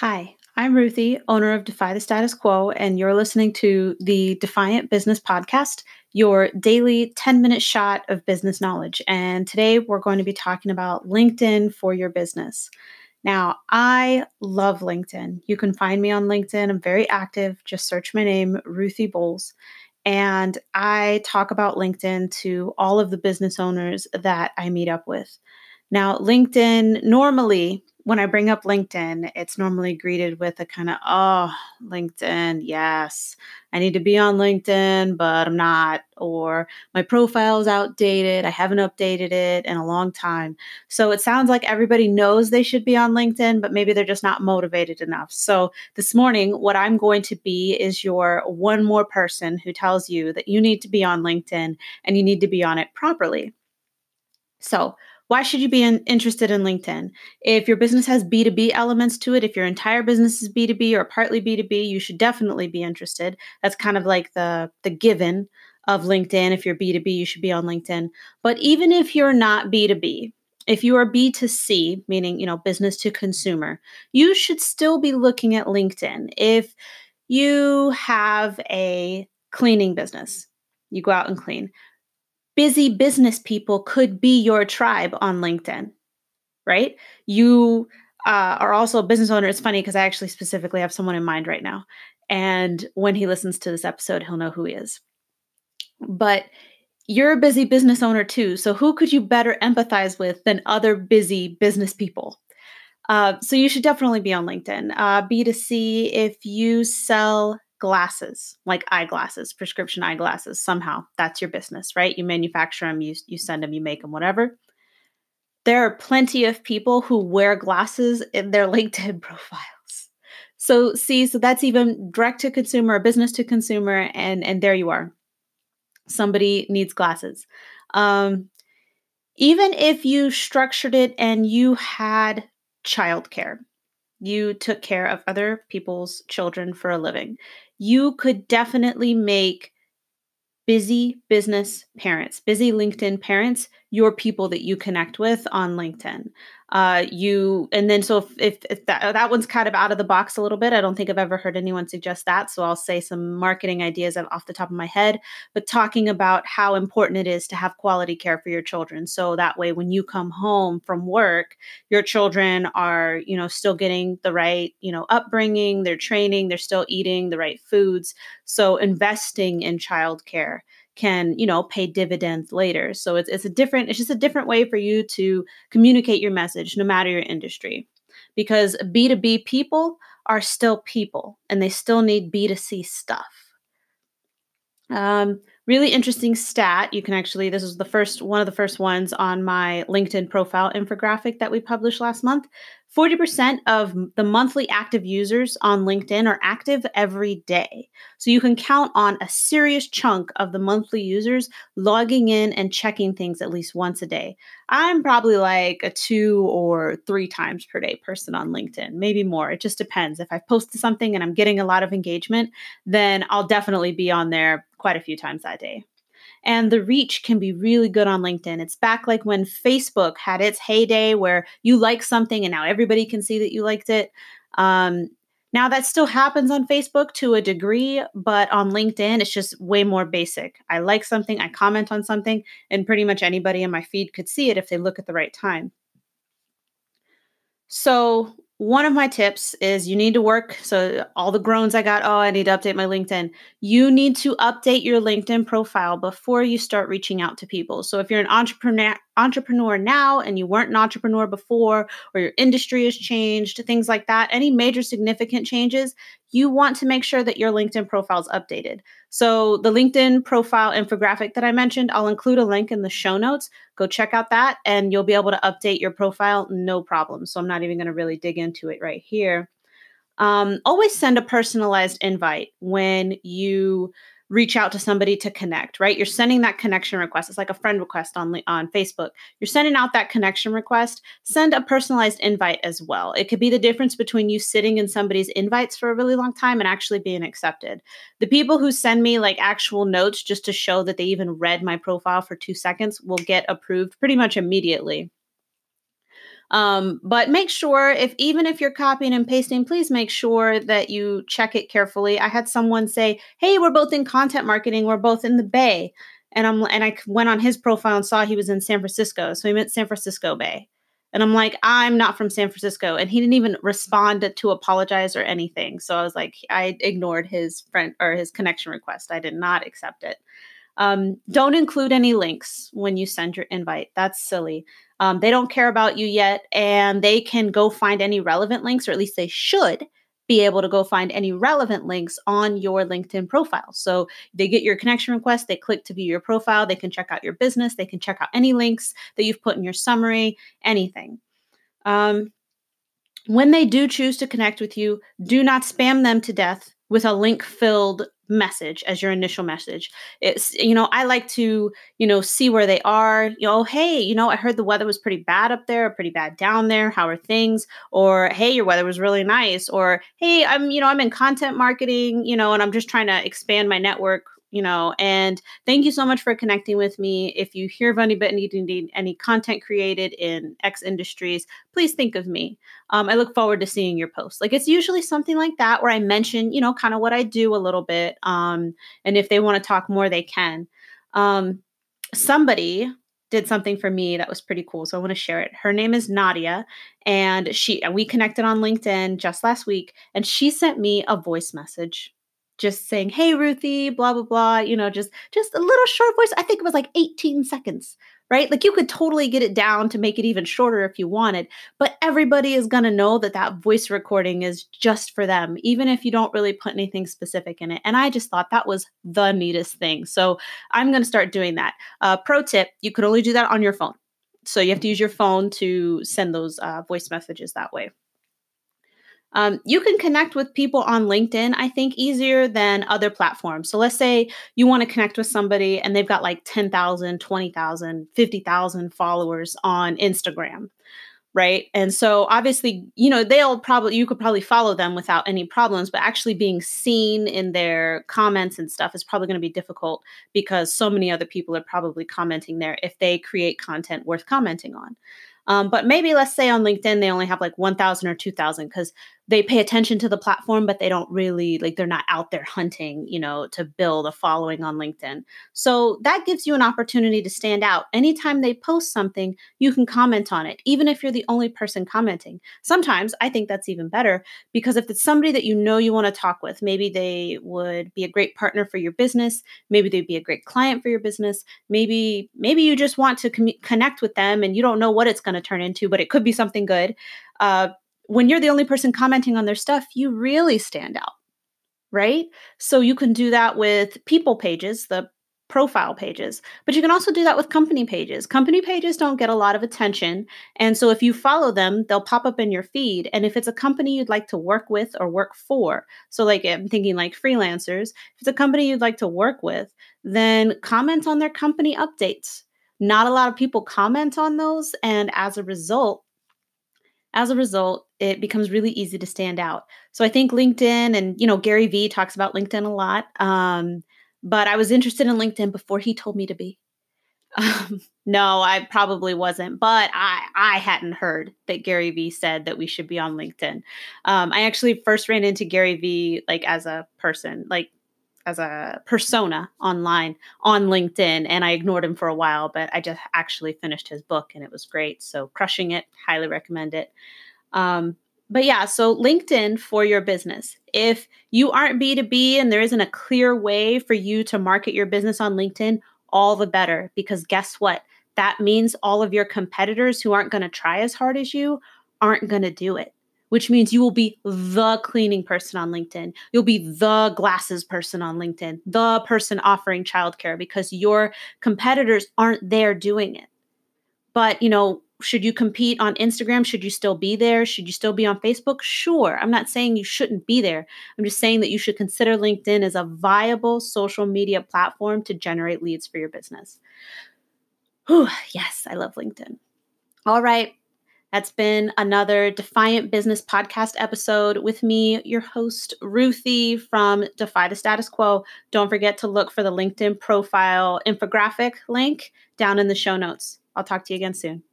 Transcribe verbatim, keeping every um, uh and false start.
Hi, I'm Ruthie, owner of Defy the Status Quo, and you're listening to the Defiant Business Podcast, your daily ten minute shot of business knowledge. And today we're going to be talking about LinkedIn for your business. Now, I love LinkedIn. You can find me on LinkedIn. I'm very active. Just search my name, Ruthie Bowles. And I talk about LinkedIn to all of the business owners that I meet up with. Now, LinkedIn, normally, when I bring up LinkedIn, it's normally greeted with a kind of, oh, LinkedIn, yes, I need to be on LinkedIn, but I'm not, or my profile's outdated. I haven't updated it in a long time. So it sounds like everybody knows they should be on LinkedIn, but maybe they're just not motivated enough. So this morning, what I'm going to be is your one more person who tells you that you need to be on LinkedIn and you need to be on it properly. So, why should you be in, interested in LinkedIn? If your business has B two B elements to it, if your entire business is B two B or partly B two B, you should definitely be interested. That's kind of like the, the given of LinkedIn. If you're B two B, you should be on LinkedIn. But even if you're not B two B, if you are B two C, meaning, you know, business to consumer, you should still be looking at LinkedIn. If you have a cleaning business, you go out and clean. Busy business people could be your tribe on LinkedIn, right? You uh, are also a business owner. It's funny because I actually specifically have someone in mind right now. And when he listens to this episode, he'll know who he is. But you're a busy business owner too. So who could you better empathize with than other busy business people? Uh, so you should definitely be on LinkedIn. Uh, B two C, if you sell glasses, like eyeglasses, prescription eyeglasses, somehow that's your business, right? You manufacture them, you, you send them, you make them, whatever. There are plenty of people who wear glasses in their LinkedIn profiles. So see, so that's even direct to consumer, business to consumer, and, and there you are. Somebody needs glasses. Um, even if you structured it and you had childcare, you took care of other people's children for a living, you could definitely make busy business parents, busy LinkedIn parents, your people that you connect with on LinkedIn. Uh, you and then so if, if, if that that one's kind of out of the box a little bit, I don't think I've ever heard anyone suggest that. So I'll say some marketing ideas off the top of my head, but talking about how important it is to have quality care for your children. So that way, when you come home from work, your children are, you know, still getting the right, you know, upbringing, they're training, they're still eating the right foods. So investing in childcare can, you know, pay dividends later. So it's it's a different, it's just a different way for you to communicate your message, no matter your industry. Because B two B people are still people and they still need B two C stuff. Um, really interesting stat. You can actually, this is the first, one of the first ones on my LinkedIn profile infographic that we published last month. forty percent of the monthly active users on LinkedIn are active every day. So you can count on a serious chunk of the monthly users logging in and checking things at least once a day. I'm probably like a two or three times per day person on LinkedIn, maybe more. It just depends. If I posted something and I'm getting a lot of engagement, then I'll definitely be on there quite a few times that day. And the reach can be really good on LinkedIn. It's back like when Facebook had its heyday where you like something and now everybody can see that you liked it. Um, now that still happens on Facebook to a degree, but on LinkedIn, it's just way more basic. I like something, I comment on something, and pretty much anybody in my feed could see it if they look at the right time. So one of my tips is you need to work. So all the groans I got, oh, I need to update my LinkedIn. You need to update your LinkedIn profile before you start reaching out to people. So if you're an entrepreneur entrepreneur now and you weren't an entrepreneur before, or your industry has changed, things like that, any major significant changes, you want to make sure that your LinkedIn profile is updated. So the LinkedIn profile infographic that I mentioned, I'll include a link in the show notes. Go check out that and you'll be able to update your profile, no problem. So I'm not even going to really dig into it right here. Um, always send a personalized invite when you reach out to somebody to connect, right? You're sending that connection request. It's like a friend request on, on Facebook. You're sending out that connection request. Send a personalized invite as well. It could be the difference between you sitting in somebody's invites for a really long time and actually being accepted. The people who send me like actual notes just to show that they even read my profile for two seconds will get approved pretty much immediately. Um, but make sure if, even if you're copying and pasting, please make sure that you check it carefully. I had someone say, hey, we're both in content marketing. We're both in the Bay. And I'm, and I went on his profile and saw he was in San Francisco. So he meant San Francisco Bay. And I'm like, I'm not from San Francisco. And he didn't even respond to, to apologize or anything. So I was like, I ignored his friend or his connection request. I did not accept it. Um, don't include any links when you send your invite. That's silly. Um, they don't care about you yet, and they can go find any relevant links, or at least they should be able to go find any relevant links on your LinkedIn profile. So they get your connection request, they click to view your profile, they can check out your business, they can check out any links that you've put in your summary, anything. Um, when they do choose to connect with you, do not spam them to death with a link-filled message as your initial message. It's, you know, I like to, you know, see where they are. You know, hey, you know, I heard the weather was pretty bad up there, pretty bad down there. How are things? Or, hey, your weather was really nice. Or, hey, I'm, you know, I'm in content marketing, you know, and I'm just trying to expand my network, you know, and thank you so much for connecting with me. If you hear of anybody needing any content created in X industries, please think of me. Um, I look forward to seeing your posts. Like, it's usually something like that where I mention, you know, kind of what I do a little bit. Um, and if they want to talk more, they can. Um, somebody did something for me that was pretty cool. So I want to share it. Her name is Nadia, and she, we connected on LinkedIn just last week, and she sent me a voice message just saying, hey, Ruthie, blah, blah, blah, you know, just, just a little short voice. I think it was like eighteen seconds, right? Like, you could totally get it down to make it even shorter if you wanted, but everybody is going to know that that voice recording is just for them, even if you don't really put anything specific in it. And I just thought that was the neatest thing. So I'm going to start doing that. Uh, pro tip, you could only do that on your phone. So you have to use your phone to send those uh, voice messages that way. Um, you can connect with people on LinkedIn, I think, easier than other platforms. So let's say you want to connect with somebody and they've got like ten thousand, twenty thousand, fifty thousand followers on Instagram, right? And so obviously, you know, they'll probably, you could probably follow them without any problems, but actually being seen in their comments and stuff is probably going to be difficult because so many other people are probably commenting there if they create content worth commenting on. Um, but maybe let's say on LinkedIn, they only have like one thousand or two thousand because they pay attention to the platform, but they don't really, like, they're not out there hunting, you know, to build a following on LinkedIn. So that gives you an opportunity to stand out. Anytime they post something, you can comment on it, even if you're the only person commenting. Sometimes I think that's even better because if it's somebody that you know you want to talk with, maybe they would be a great partner for your business. Maybe they'd be a great client for your business. Maybe, maybe you just want to com- connect with them and you don't know what it's going to turn into, but it could be something good. Uh, when you're the only person commenting on their stuff, you really stand out, right? So you can do that with people pages, the profile pages, but you can also do that with company pages. Company pages don't get a lot of attention. And so if you follow them, they'll pop up in your feed. And if it's a company you'd like to work with or work for, so like I'm thinking like freelancers, if it's a company you'd like to work with, then comment on their company updates. Not a lot of people comment on those. And as a result, As a result, it becomes really easy to stand out. So I think LinkedIn, and, you know, Gary Vee talks about LinkedIn a lot. Um, but I was interested in LinkedIn before he told me to be. Um, no, I probably wasn't, but I, I hadn't heard that Gary Vee said that we should be on LinkedIn. Um, I actually first ran into Gary Vee like as a person, like as a persona online on LinkedIn, and I ignored him for a while, but I just actually finished his book and it was great. So crushing it, highly recommend it. Um, but yeah, so LinkedIn for your business. If you aren't B two B and there isn't a clear way for you to market your business on LinkedIn, all the better, because guess what? That means all of your competitors who aren't going to try as hard as you aren't going to do it, which means you will be the cleaning person on LinkedIn. You'll be the glasses person on LinkedIn, the person offering childcare, because your competitors aren't there doing it. But, you know, should you compete on Instagram? Should you still be there? Should you still be on Facebook? Sure. I'm not saying you shouldn't be there. I'm just saying that you should consider LinkedIn as a viable social media platform to generate leads for your business. Whew, yes, I love LinkedIn. All right. That's been another Defiant Business podcast episode with me, your host, Ruthie from Defy the Status Quo. Don't forget to look for the LinkedIn profile infographic link down in the show notes. I'll talk to you again soon.